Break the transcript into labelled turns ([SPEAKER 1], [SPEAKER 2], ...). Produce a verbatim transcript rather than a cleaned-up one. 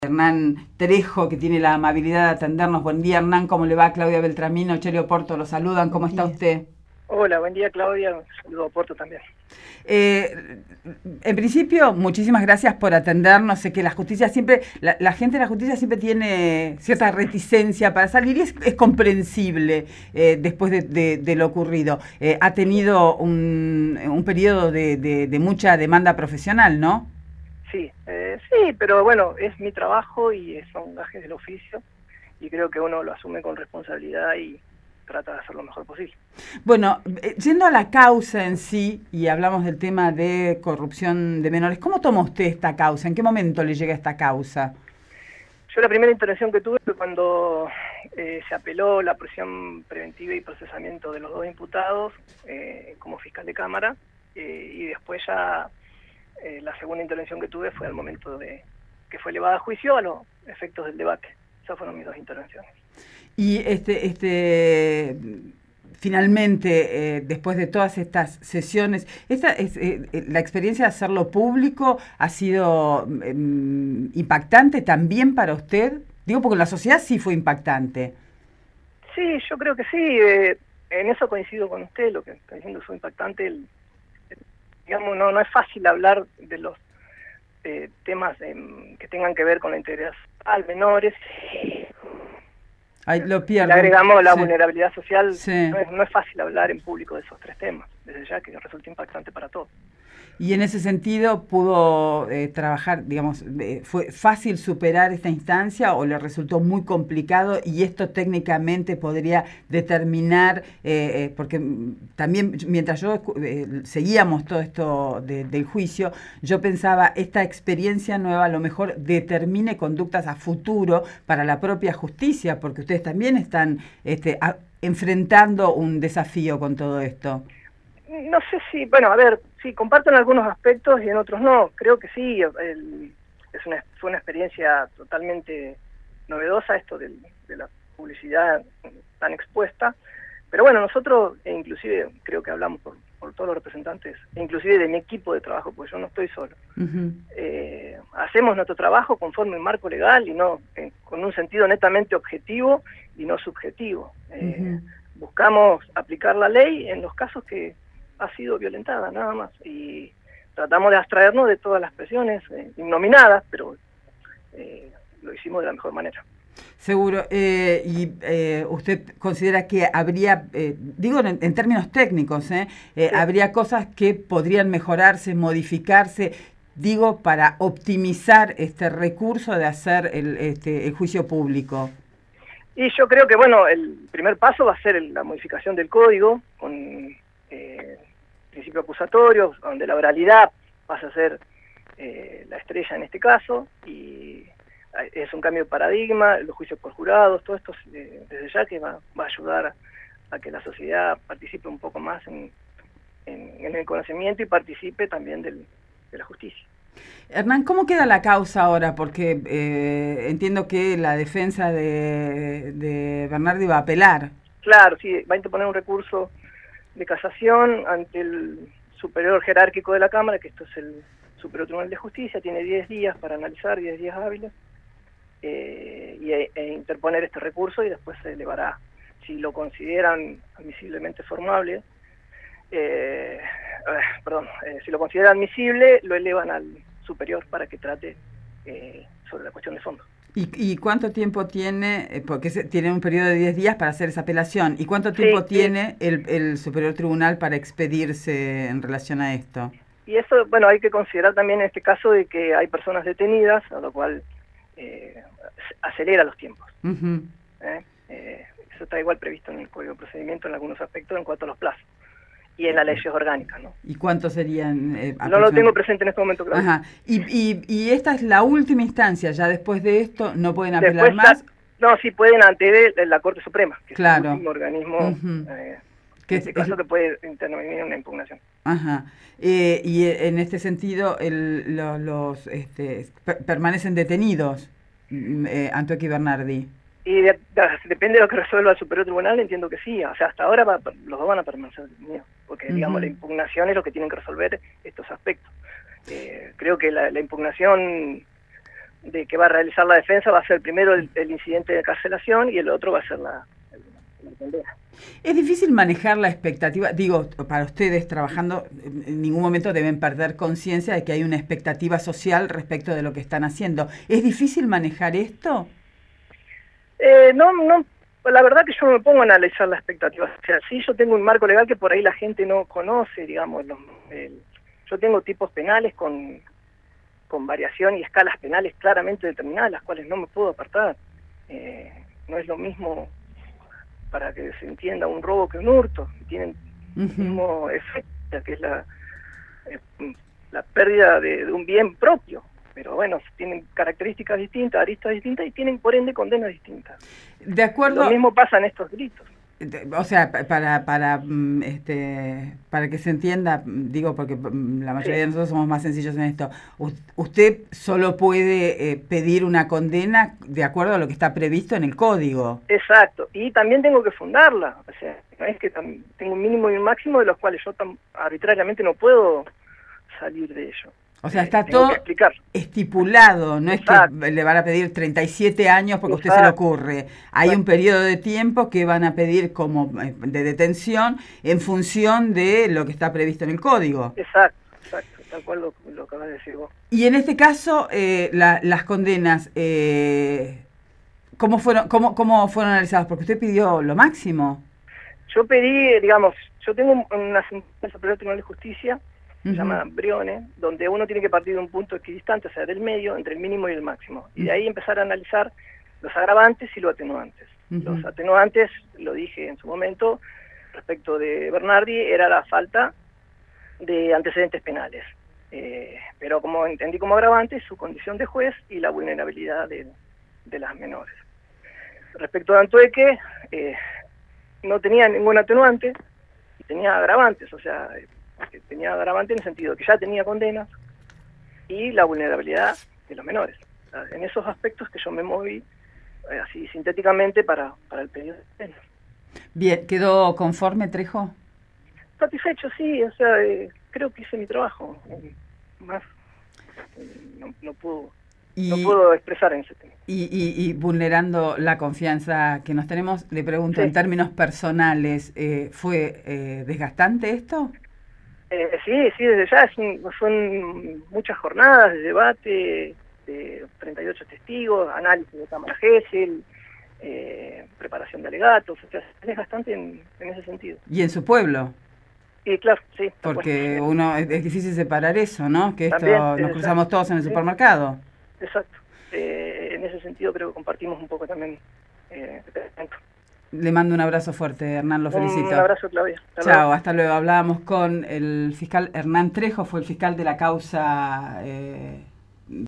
[SPEAKER 1] Hernán Trejo, que tiene la amabilidad de atendernos. Buen día, Hernán, ¿cómo le va? Claudia Beltramino, Chelio Porto, lo saludan. ¿Cómo está usted?
[SPEAKER 2] Hola, buen día, Claudia. Un saludo a Porto también.
[SPEAKER 1] Eh, en principio, muchísimas gracias por atendernos. Sé que la justicia siempre, la, la gente de la justicia siempre tiene cierta reticencia para salir y es, es comprensible eh, después de, de, de lo ocurrido. Eh, ha tenido un, un periodo de, de, de mucha demanda profesional, ¿no?
[SPEAKER 2] Sí, eh, sí, pero bueno, es mi trabajo y son gajes del oficio y creo que uno lo asume con responsabilidad y trata de hacer lo mejor posible.
[SPEAKER 1] Bueno, yendo a la causa en sí, y hablamos del tema de corrupción de menores, ¿cómo toma usted esta causa? ¿En qué momento le llega esta causa?
[SPEAKER 2] Yo la primera intervención que tuve fue cuando eh, se apeló la prisión preventiva y procesamiento de los dos imputados eh, como fiscal de cámara eh, y después ya eh, la segunda intervención que tuve fue al momento de que fue elevada a juicio a los efectos del debate. Esas fueron mis dos intervenciones.
[SPEAKER 1] Y este, este, finalmente, eh, después de todas estas sesiones, esta es, eh, la experiencia de hacerlo público ha sido eh, impactante también para usted. Digo, porque la sociedad sí fue impactante.
[SPEAKER 2] Sí, yo creo que sí. Eh, en eso coincido con usted. Lo que está diciendo fue impactante. El, el, digamos, no, no es fácil hablar de los eh, temas eh, que tengan que ver con la integridad social, menores.
[SPEAKER 1] Ay, lo pierdo.
[SPEAKER 2] Le agregamos la
[SPEAKER 1] sí.
[SPEAKER 2] vulnerabilidad social,
[SPEAKER 1] sí.
[SPEAKER 2] no, es, no es fácil hablar en público de esos tres temas, desde ya que resulta impactante para todos.
[SPEAKER 1] Y en ese sentido, ¿pudo eh, trabajar, digamos, eh, fue fácil superar esta instancia o le resultó muy complicado? Y esto técnicamente podría determinar, eh, eh, porque también mientras yo eh, seguíamos todo esto de, del juicio, yo pensaba, esta experiencia nueva a lo mejor determine conductas a futuro para la propia justicia, porque ustedes también están este, a, enfrentando un desafío con todo esto.
[SPEAKER 2] No sé si, bueno, a ver, sí, comparto en algunos aspectos y en otros no. Creo que sí, el, es una, fue una experiencia totalmente novedosa esto de, de la publicidad tan expuesta. Pero bueno, nosotros, e inclusive creo que hablamos por, por todos los representantes, e inclusive de mi equipo de trabajo, porque yo no estoy solo. Uh-huh. eh, hacemos nuestro trabajo conforme el marco legal y no eh, con un sentido netamente objetivo y no subjetivo. Eh, uh-huh. Buscamos aplicar la ley en los casos que ha sido violentada, nada más, y tratamos de abstraernos de todas las presiones eh, innominadas, pero eh, lo hicimos de la mejor manera.
[SPEAKER 1] Seguro, eh, y eh, usted considera que habría, eh, digo en, en términos técnicos, eh, eh, sí. habría cosas que podrían mejorarse, modificarse, digo, para optimizar este recurso de hacer el, este, el juicio público.
[SPEAKER 2] Y yo creo que, bueno, el primer paso va a ser la modificación del código, con eh, principio acusatorio, donde la oralidad pasa a ser eh, la estrella en este caso, y es un cambio de paradigma, los juicios por jurados, todo esto eh, desde ya que va, va a ayudar a, a que la sociedad participe un poco más en, en, en el conocimiento y participe también del, de la justicia.
[SPEAKER 1] Hernán, ¿cómo queda la causa ahora? Porque eh, entiendo que la defensa de, de Bernardi va a apelar.
[SPEAKER 2] Claro, sí, va a interponer un recurso de casación ante el superior jerárquico de la Cámara, que esto es el Superior Tribunal de Justicia, tiene diez días para analizar, diez días hábiles, eh, y e, e interponer este recurso y después se elevará, si lo consideran admisiblemente formable, eh, eh, perdón, eh, si lo consideran admisible, lo elevan al superior para que trate eh, sobre la cuestión de fondo.
[SPEAKER 1] ¿Y, ¿Y cuánto tiempo tiene, porque se, tiene un periodo de diez días para hacer esa apelación, y cuánto tiempo sí, tiene sí. El, el Superior Tribunal para expedirse en relación a esto?
[SPEAKER 2] Y eso, bueno, hay que considerar también en este caso de que hay personas detenidas, a lo cual eh, acelera los tiempos. Uh-huh. ¿Eh? Eh, eso está igual previsto en el Código de Procedimiento en algunos aspectos en cuanto a los plazos. Y en las leyes orgánicas, ¿no?
[SPEAKER 1] ¿Y cuántos serían? Eh,
[SPEAKER 2] no lo tengo presente en este momento, claro.
[SPEAKER 1] Ajá. Y, y, y esta es la última instancia, ya después de esto no pueden apelar
[SPEAKER 2] después
[SPEAKER 1] más.
[SPEAKER 2] La, no, sí pueden ante la Corte Suprema, que
[SPEAKER 1] claro.
[SPEAKER 2] es el último organismo, uh-huh. eh, en este es, caso es... que puede intervenir una impugnación.
[SPEAKER 1] Ajá. Eh, y en este sentido, el, los, los este, per permanecen detenidos, eh, Antioquia y Bernardi.
[SPEAKER 2] Y de, de, depende de lo que resuelva el Superior Tribunal, entiendo que sí. O sea, hasta ahora va, los dos van a permanecer detenidos, porque, uh-huh. digamos, la impugnación es lo que tienen que resolver estos aspectos. Eh, creo que la, la impugnación de que va a realizar la defensa va a ser primero el, el incidente de carcelación y el otro va a ser la, la condena.
[SPEAKER 1] Es difícil manejar la expectativa, digo, para ustedes trabajando, en ningún momento deben perder conciencia de que hay una expectativa social respecto de lo que están haciendo. ¿Es difícil manejar esto?
[SPEAKER 2] Eh, no, no, la verdad que yo no me pongo a analizar la expectativa social. Sí, yo tengo un marco legal que por ahí la gente no conoce, digamos. Los, el, yo tengo tipos penales con, con variación y escalas penales claramente determinadas, las cuales no me puedo apartar. Eh, no es lo mismo, para que se entienda, un robo que un hurto. Tienen uh-huh. el mismo efecto, que es la, eh, la pérdida de, de un bien propio. Pero bueno, tienen características distintas, aristas distintas y tienen por ende condenas distintas.
[SPEAKER 1] De acuerdo.
[SPEAKER 2] Lo mismo pasa en estos delitos.
[SPEAKER 1] O sea, para para este para que se entienda, digo, porque la mayoría sí. de nosotros somos más sencillos en esto, usted solo puede eh, pedir una condena de acuerdo a lo que está previsto en el código.
[SPEAKER 2] Exacto, y también tengo que fundarla. O sea, no es que tengo un mínimo y un máximo de los cuales yo tan arbitrariamente no puedo salir de ello.
[SPEAKER 1] O sea, está todo estipulado, no Exacto. es que le van a pedir treinta y siete años porque Exacto. a usted se le ocurre. Hay Exacto. un periodo de tiempo que van a pedir como de detención en función de lo que está previsto en el código.
[SPEAKER 2] Exacto, exacto, tal cual lo, lo acabas de decir vos.
[SPEAKER 1] Y en este caso, eh, la, las condenas, eh, ¿cómo fueron, cómo, cómo fueron analizadas? Porque usted pidió lo máximo.
[SPEAKER 2] Yo pedí, digamos, yo tengo una sentencia superior Tribunal de Justicia, se uh-huh. llama Brione, donde uno tiene que partir de un punto equidistante, o sea, del medio, entre el mínimo y el máximo. Y de ahí empezar a analizar los agravantes y los atenuantes. Uh-huh. Los atenuantes, lo dije en su momento, respecto de Bernardi, era la falta de antecedentes penales. Eh, pero como entendí como agravante, su condición de juez y la vulnerabilidad de, de las menores. Respecto de Antueque, eh, no tenía ningún atenuante, y tenía agravantes, o sea... que tenía agravante en el sentido que ya tenía condenas y la vulnerabilidad de los menores. O sea, en esos aspectos que yo me moví eh, así sintéticamente para, para el periodo de pena.
[SPEAKER 1] Bien, ¿quedó conforme, Trejo?
[SPEAKER 2] Satisfecho, sí, o sea, eh, creo que hice mi trabajo. Eh, más eh, no, no puedo y, no puedo expresar en ese tema.
[SPEAKER 1] Y, y, y vulnerando la confianza que nos tenemos, le pregunto, sí. en términos personales, eh, ¿fue eh, desgastante esto?
[SPEAKER 2] Eh, sí, sí, desde ya es un, son muchas jornadas de debate, de treinta y ocho testigos, análisis de cámara Gesell, eh, preparación de alegatos, o sea, es bastante en, en ese sentido.
[SPEAKER 1] ¿Y en su pueblo?
[SPEAKER 2] Sí, claro, sí.
[SPEAKER 1] Porque bueno, uno es, es difícil separar eso, ¿no? Que esto
[SPEAKER 2] también,
[SPEAKER 1] nos
[SPEAKER 2] exacto.
[SPEAKER 1] cruzamos todos en el sí. supermercado.
[SPEAKER 2] Exacto. Eh, en ese sentido creo que compartimos un poco también eh, el pensamiento.
[SPEAKER 1] Le mando un abrazo fuerte, Hernán, lo felicito.
[SPEAKER 2] Un abrazo, Claudia.
[SPEAKER 1] Hasta Chao, luego. Hasta luego. Hablábamos con el fiscal Hernán Trejo, fue el fiscal de la causa... Eh,